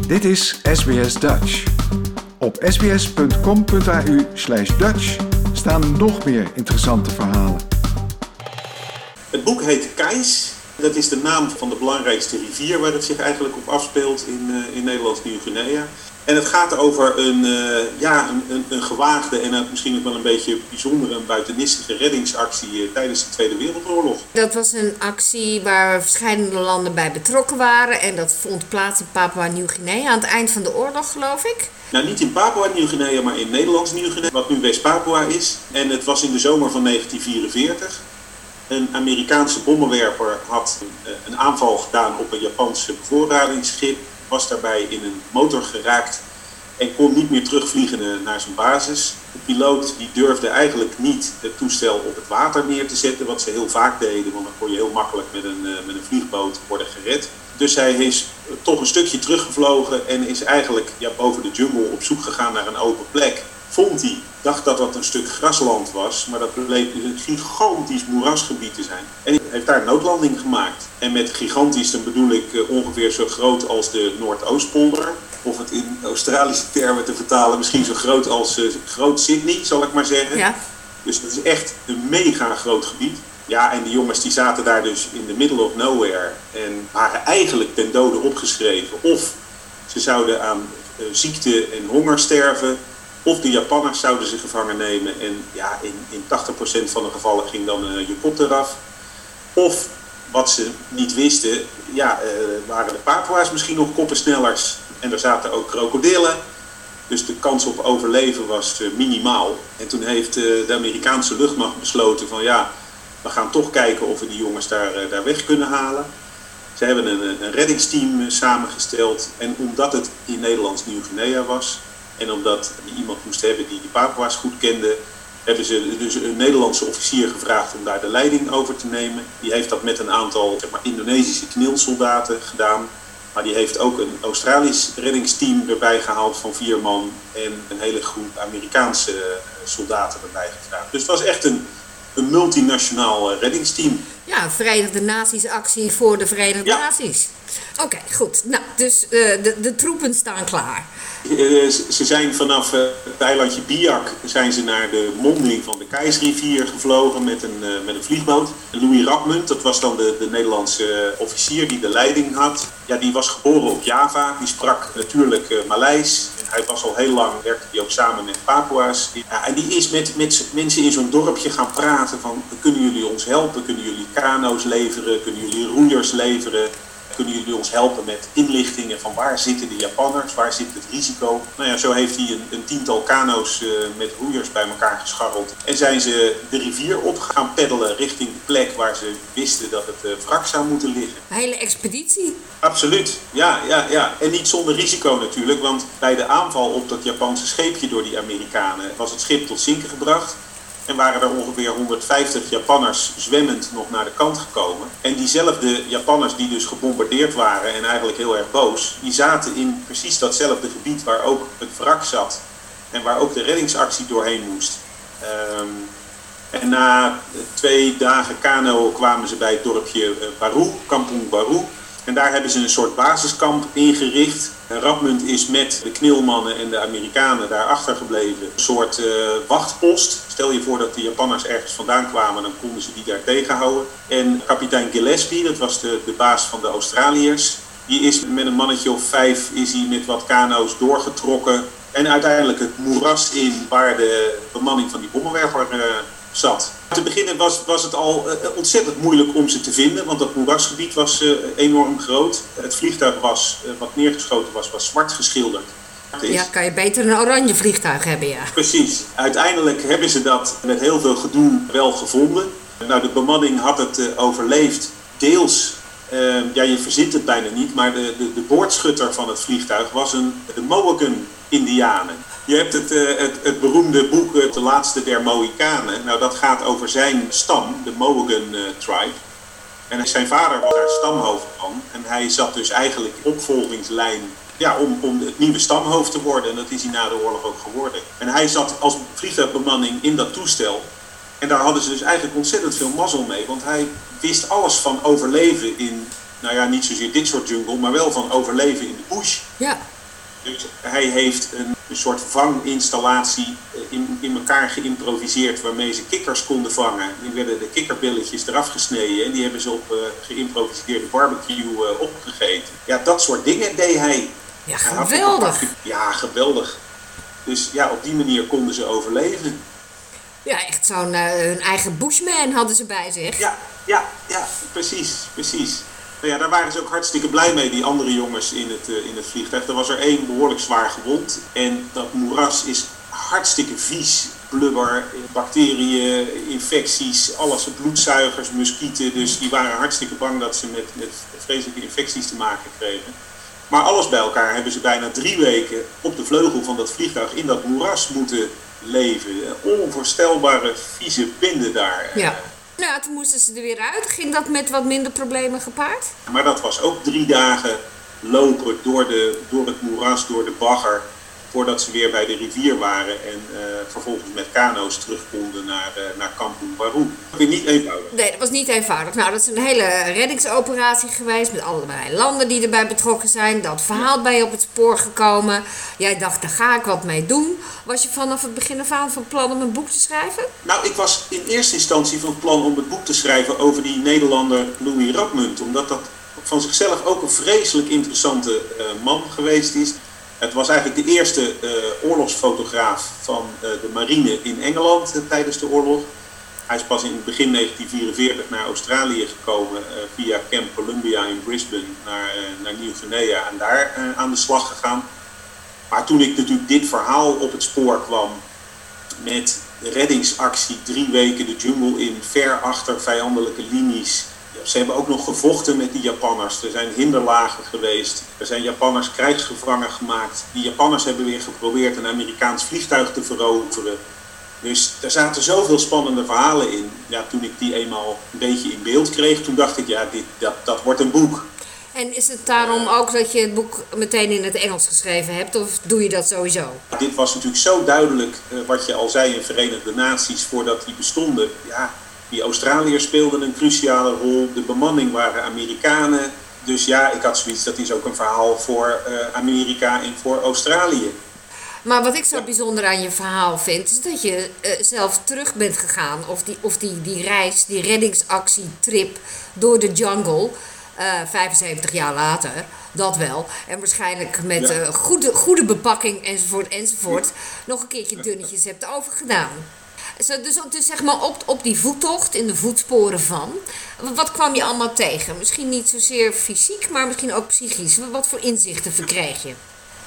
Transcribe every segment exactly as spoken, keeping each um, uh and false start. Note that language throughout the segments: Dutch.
Dit is S B S Dutch. Op sbs.com.au slash Dutch staan nog meer interessante verhalen. Het boek heet Keis. Dat is de naam van de belangrijkste rivier waar het zich eigenlijk op afspeelt in, uh, in Nederlands Nieuw-Guinea. En het gaat over een, uh, ja, een, een, een gewaagde en uh, misschien ook wel een beetje bijzondere en buitenissige reddingsactie uh, tijdens de Tweede Wereldoorlog. Dat was een actie waar verschillende landen bij betrokken waren en dat vond plaats in Papua-Nieuw-Guinea aan het eind van de oorlog, geloof ik. Nou, niet in Papua-Nieuw-Guinea, maar in Nederlands Nieuw-Guinea, wat nu West-Papua is. En het was in de zomer van negentien vierenveertig. Een Amerikaanse bommenwerper had een aanval gedaan op een Japanse bevoorradingsschip, was daarbij in een motor geraakt en kon niet meer terugvliegen naar zijn basis. De piloot die durfde eigenlijk niet het toestel op het water neer te zetten, wat ze heel vaak deden, want dan kon je heel makkelijk met een, met een vliegboot worden gered. Dus hij is toch een stukje teruggevlogen en is eigenlijk ja, boven de jungle op zoek gegaan naar een open plek. Vond hij, dacht dat dat een stuk grasland was, maar dat bleek dus een gigantisch moerasgebied te zijn. En hij heeft daar een noodlanding gemaakt. En met gigantisch dan bedoel ik uh, ongeveer zo groot als de Noordoostpolder. Of het in Australische termen te vertalen, misschien zo groot als uh, Groot Sydney, zal ik maar zeggen. Ja. Dus het is echt een mega groot gebied. Ja, en die jongens die zaten daar dus in the middle of nowhere en waren eigenlijk ten dode opgeschreven. Of ze zouden aan uh, ziekte en honger sterven. Of de Japanners zouden ze gevangen nemen en ja, in, in tachtig procent van de gevallen ging dan uh, je kop eraf. Of, wat ze niet wisten, ja, uh, waren de Papua's misschien nog koppensnellers en er zaten ook krokodillen. Dus de kans op overleven was uh, minimaal. En toen heeft uh, de Amerikaanse luchtmacht besloten van ja, we gaan toch kijken of we die jongens daar, uh, daar weg kunnen halen. Ze hebben een, een reddingsteam uh, samengesteld en omdat het in Nederlands Nieuw-Guinea was en omdat je iemand moest hebben die de Papua's goed kende, hebben ze dus een Nederlandse officier gevraagd om daar de leiding over te nemen. Die heeft dat met een aantal zeg maar, Indonesische knilsoldaten gedaan. Maar die heeft ook een Australisch reddingsteam erbij gehaald van vier man en een hele groep Amerikaanse soldaten erbij gevraagd. Dus het was echt een, een multinationaal reddingsteam. Ja, een Verenigde Naties actie voor de Verenigde Ja. Naties. Oké, okay, goed. Nou, dus uh, de, de troepen staan klaar. Uh, ze zijn vanaf uh, het eilandje Biak zijn ze naar de monding van de Keisrivier gevlogen met een, uh, met een vliegboot. Louis Rapmunt, dat was dan de, de Nederlandse uh, officier die de leiding had. Ja, die was geboren op Java. Die sprak natuurlijk uh, Maleis. En hij was al heel lang, werkte hij ook samen met Papua's. Ja, en die is met, met mensen in zo'n dorpje gaan praten van, kunnen jullie ons helpen? Kunnen jullie kano's leveren? Kunnen jullie roeiers leveren? Kunnen jullie ons helpen met inlichtingen van waar zitten de Japanners, waar zit het risico? Nou ja, zo heeft hij een, een tiental kano's uh, met roeiers bij elkaar gescharreld. En zijn ze de rivier op gaan peddelen richting de plek waar ze wisten dat het uh, wrak zou moeten liggen. Een hele expeditie. Absoluut, ja, ja, ja. En niet zonder risico natuurlijk, want bij de aanval op dat Japanse scheepje door die Amerikanen was het schip tot zinken gebracht. En waren er ongeveer honderdvijftig Japanners zwemmend nog naar de kant gekomen. En diezelfde Japanners die dus gebombardeerd waren en eigenlijk heel erg boos, die zaten in precies datzelfde gebied waar ook het wrak zat. En waar ook de reddingsactie doorheen moest. Um, en na twee dagen kano kwamen ze bij het dorpje Baru, Kampong Baru. En daar hebben ze een soort basiskamp ingericht. Rapmunt is met de knilmannen en de Amerikanen daar achtergebleven. Een soort uh, wachtpost. Stel je voor dat de Japanners ergens vandaan kwamen, dan konden ze die daar tegenhouden. En kapitein Gillespie, dat was de, de baas van de Australiërs, die is met een mannetje of vijf is hij met wat kano's doorgetrokken. En uiteindelijk het moeras in waar de bemanning van die bommenwerper uh, zat. Te beginnen was, was het al uh, ontzettend moeilijk om ze te vinden, want dat moerasgebied was uh, enorm groot. Het vliegtuig was, uh, wat neergeschoten was, was zwart geschilderd. Ja, kan je beter een oranje vliegtuig hebben, ja. Precies. Uiteindelijk hebben ze dat met heel veel gedoe wel gevonden. Nou, de bemanning had het uh, overleefd. Deels, uh, ja, je verzint het bijna niet, maar de, de, de boordschutter van het vliegtuig was een, de Mohican-Indianen. Je hebt het, uh, het, het beroemde boek uh, De Laatste der Mohikanen. Nou, dat gaat over zijn stam, de Mohican uh, tribe. En zijn vader was daar stamhoofd van. En hij zat dus eigenlijk in opvolgingslijn ja, om, om het nieuwe stamhoofd te worden. En dat is hij na de oorlog ook geworden. En hij zat als vliegtuigbemanning in dat toestel. En daar hadden ze dus eigenlijk ontzettend veel mazzel mee. Want hij wist alles van overleven in, nou ja, niet zozeer dit soort jungle, maar wel van overleven in de bush. Ja. Dus hij heeft een, een soort vanginstallatie in, in elkaar geïmproviseerd waarmee ze kikkers konden vangen. Die werden de kikkerbilletjes eraf gesneden en die hebben ze op uh, geïmproviseerde barbecue uh, opgegeten. Ja, dat soort dingen deed hij. Ja, geweldig. Hij ja, geweldig. Dus ja, op die manier konden ze overleven. Ja, echt zo'n uh, hun eigen bushman hadden ze bij zich. Ja, ja, ja, precies, precies. Nou ja, daar waren ze ook hartstikke blij mee, die andere jongens in het, uh, in het vliegtuig. Er was er één behoorlijk zwaar gewond. En dat moeras is hartstikke vies. Blubber, bacteriën, infecties, alles, bloedzuigers, muskieten. Dus die waren hartstikke bang dat ze met, met vreselijke infecties te maken kregen. Maar alles bij elkaar hebben ze bijna drie weken op de vleugel van dat vliegtuig in dat moeras moeten leven. Onvoorstelbare vieze binden daar. Ja. Nou, toen moesten ze er weer uit. Ging dat met wat minder problemen gepaard? Maar dat was ook drie dagen lopen door, de, door het moeras, door de bagger, voordat ze weer bij de rivier waren en uh, vervolgens met kano's terug konden naar, uh, naar Kampong Baru. Dat was niet eenvoudig. Nee, dat was niet eenvoudig. Nou, dat is een hele reddingsoperatie geweest met allerlei landen die erbij betrokken zijn. Dat verhaal bij je op het spoor gekomen. Jij dacht, daar ga ik wat mee doen. Was je vanaf het begin af aan van plan om een boek te schrijven? Nou, ik was in eerste instantie van plan om het boek te schrijven over die Nederlander Louis Radmunt. Omdat dat van zichzelf ook een vreselijk interessante uh, man geweest is. Het was eigenlijk de eerste uh, oorlogsfotograaf van uh, de marine in Engeland uh, tijdens de oorlog. Hij is pas in begin negentien vierenveertig naar Australië gekomen uh, via Camp Columbia in Brisbane naar, uh, naar Nieuw-Guinea en daar uh, aan de slag gegaan. Maar toen ik natuurlijk dit verhaal op het spoor kwam met de reddingsactie, drie weken de jungle in, ver achter vijandelijke linies. Ze hebben ook nog gevochten met die Japanners. Er zijn hinderlagen geweest. Er zijn Japanners krijgsgevangen gemaakt. Die Japanners hebben weer geprobeerd een Amerikaans vliegtuig te veroveren. Dus er zaten zoveel spannende verhalen in. Ja, toen ik die eenmaal een beetje in beeld kreeg, toen dacht ik, ja, dit, dat, dat wordt een boek. En is het daarom ook dat je het boek meteen in het Engels geschreven hebt? Of doe je dat sowieso? Dit was natuurlijk zo duidelijk, uh, wat je al zei in Verenigde Naties, voordat die bestonden. Ja, die Australiërs speelden een cruciale rol. De bemanning waren Amerikanen. Dus ja, ik had zoiets, dat is ook een verhaal voor uh, Amerika en voor Australië. Maar wat ik zo bijzonder aan je verhaal vind, is dat je uh, zelf terug bent gegaan. Of die, of die, die reis, die reddingsactietrip door de jungle, uh, vijfenzeventig jaar later, dat wel. En waarschijnlijk met ja. uh, goede, goede bepakking enzovoort enzovoort, ja. nog een keertje dunnetjes hebt overgedaan. Dus, dus zeg maar op, op die voettocht, in de voetsporen van, wat kwam je allemaal tegen? Misschien niet zozeer fysiek, maar misschien ook psychisch. Wat voor inzichten verkreeg je?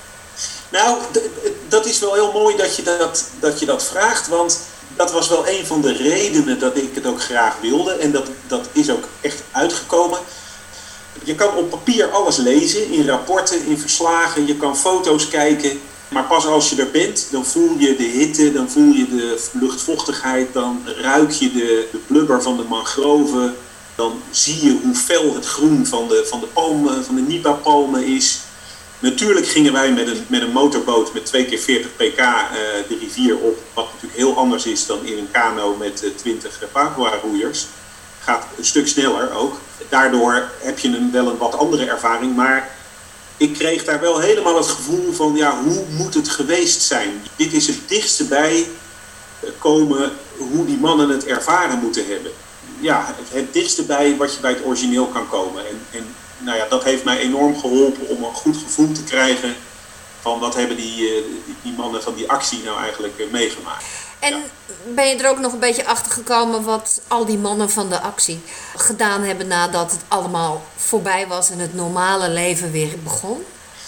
Nou, d- dat is wel heel mooi dat je dat, dat je dat vraagt, want dat was wel een van de redenen dat ik het ook graag wilde. En dat, dat is ook echt uitgekomen. Je kan op papier alles lezen, in rapporten, in verslagen, je kan foto's kijken. Maar pas als je er bent, dan voel je de hitte, dan voel je de luchtvochtigheid, dan ruik je de, de blubber van de mangroven. Dan zie je hoe fel het groen van de, van de palmen, van de Nipa-palmen is. Natuurlijk gingen wij met een, met een motorboot met twee keer veertig pk uh, de rivier op. Wat natuurlijk heel anders is dan in een kano met uh, twintig Papua-roeiers. Gaat een stuk sneller ook. Daardoor heb je een, wel een wat andere ervaring, maar ik kreeg daar wel helemaal het gevoel van, ja, hoe moet het geweest zijn? Dit is het dichtste bij komen hoe die mannen het ervaren moeten hebben. Ja, het, het dichtste bij wat je bij het origineel kan komen. En, en nou ja, dat heeft mij enorm geholpen om een goed gevoel te krijgen van wat hebben die, die, die mannen van die actie nou eigenlijk meegemaakt. En ja. Ben je er ook nog een beetje achter gekomen wat al die mannen van de actie gedaan hebben nadat het allemaal voorbij was en het normale leven weer begon?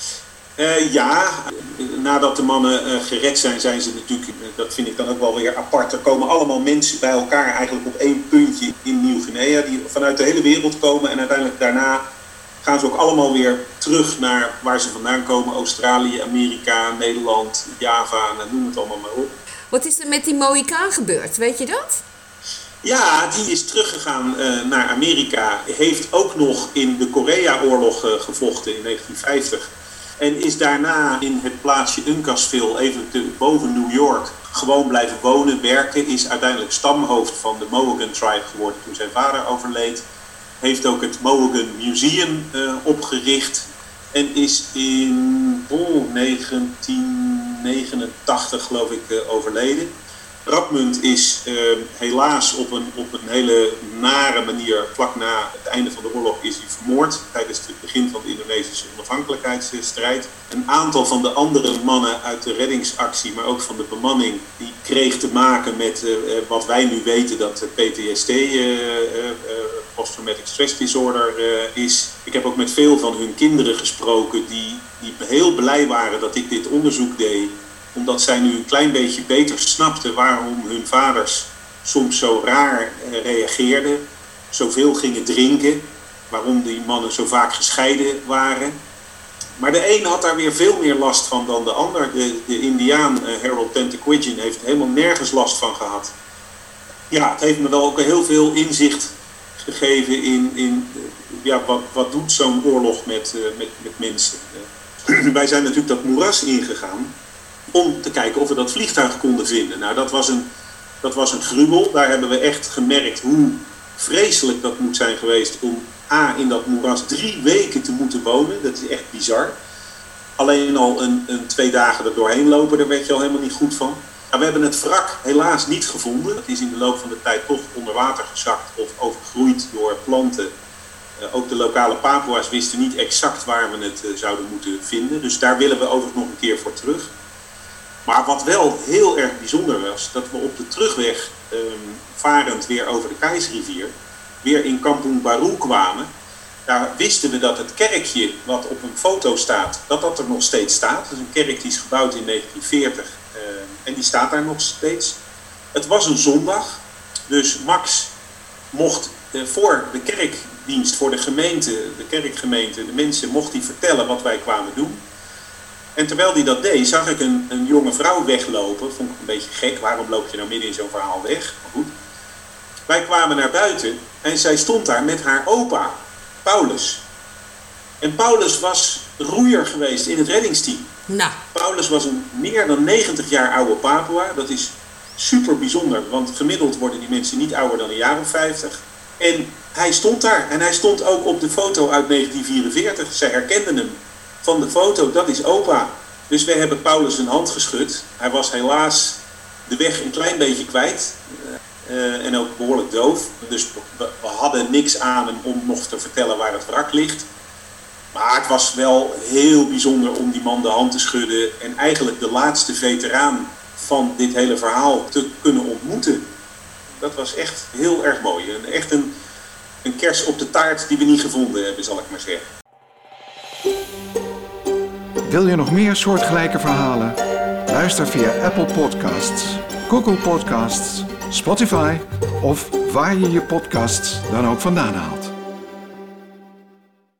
Uh, ja, nadat de mannen uh, gered zijn, zijn ze natuurlijk, dat vind ik dan ook wel weer apart. Er komen allemaal mensen bij elkaar eigenlijk op één puntje in Nieuw-Guinea die vanuit de hele wereld komen en uiteindelijk daarna gaan ze ook allemaal weer terug naar waar ze vandaan komen. Australië, Amerika, Nederland, Java, noem het allemaal maar op. Wat is er met die Mohikaan gebeurd, weet je dat? Ja, die is teruggegaan uh, naar Amerika. Heeft ook nog in de Korea-oorlog uh, gevochten in negentien vijftig. En is daarna in het plaatsje Uncasville, even te, boven New York, gewoon blijven wonen, werken. Is uiteindelijk stamhoofd van de Mohegan Tribe geworden toen zijn vader overleed. Heeft ook het Mohegan Museum uh, opgericht. En is in oh, negentien negenentachtig geloof ik uh, overleden. Radmund is uh, helaas op een, op een hele nare manier, vlak na het einde van de oorlog, is hij vermoord tijdens het begin van de Indonesische onafhankelijkheidsstrijd. Een aantal van de andere mannen uit de reddingsactie, maar ook van de bemanning, die kreeg te maken met uh, wat wij nu weten dat P T S D, uh, uh, Post-Traumatic Stress Disorder, uh, is. Ik heb ook met veel van hun kinderen gesproken die, die heel blij waren dat ik dit onderzoek deed, omdat zij nu een klein beetje beter snapten waarom hun vaders soms zo raar uh, reageerden, zoveel gingen drinken, waarom die mannen zo vaak gescheiden waren. Maar de een had daar weer veel meer last van dan de ander. De, de Indiaan uh, Harold Tentaquidgeon heeft helemaal nergens last van gehad. Ja, het heeft me wel ook heel veel inzicht gegeven in, in uh, ja, wat, wat doet zo'n oorlog met, uh, met, met mensen. Uh, wij zijn natuurlijk dat moeras ingegaan om te kijken of we dat vliegtuig konden vinden. Nou, dat was een, dat was een gruwel. Daar hebben we echt gemerkt hoe vreselijk dat moet zijn geweest om A, in dat moeras drie weken te moeten wonen. Dat is echt bizar. Alleen al een, een twee dagen er doorheen lopen, daar werd je al helemaal niet goed van. Maar we hebben het wrak helaas niet gevonden. Het is in de loop van de tijd toch onder water gezakt of overgroeid door planten. Uh, ook de lokale Papua's wisten niet exact waar we het uh, zouden moeten vinden. Dus daar willen we overigens nog een keer voor terug. Maar wat wel heel erg bijzonder was, dat we op de terugweg um, varend weer over de Keisrivier weer in Kampung Baru kwamen. Daar wisten we dat het kerkje wat op een foto staat, dat dat er nog steeds staat. Dat is een kerk die is gebouwd in negentien veertig uh, en die staat daar nog steeds. Het was een zondag, dus Max mocht uh, voor de kerkdienst, voor de gemeente, de kerkgemeente, de mensen, mocht hij vertellen wat wij kwamen doen. En terwijl hij dat deed, zag ik een, een jonge vrouw weglopen. Vond ik een beetje gek, waarom loop je nou midden in zo'n verhaal weg? Maar goed. Wij kwamen naar buiten en zij stond daar met haar opa, Paulus. En Paulus was roeier geweest in het reddingsteam. Nou. Paulus was een meer dan negentig jaar oude Papua. Dat is super bijzonder, want gemiddeld worden die mensen niet ouder dan een jaar of vijftig. En hij stond daar en hij stond ook op de foto uit negentien vierenveertig. Zij herkenden hem van de foto, dat is opa. Dus wij hebben Paulus een hand geschud. Hij was helaas de weg een klein beetje kwijt. Uh, en ook behoorlijk doof. Dus we, we hadden niks aan hem om nog te vertellen waar het wrak ligt. Maar het was wel heel bijzonder om die man de hand te schudden. En eigenlijk de laatste veteraan van dit hele verhaal te kunnen ontmoeten. Dat was echt heel erg mooi. Echt een, een kers op de taart die we niet gevonden hebben, zal ik maar zeggen. Wil je nog meer soortgelijke verhalen? Luister via Apple Podcasts, Google Podcasts, Spotify of waar je je podcasts dan ook vandaan haalt.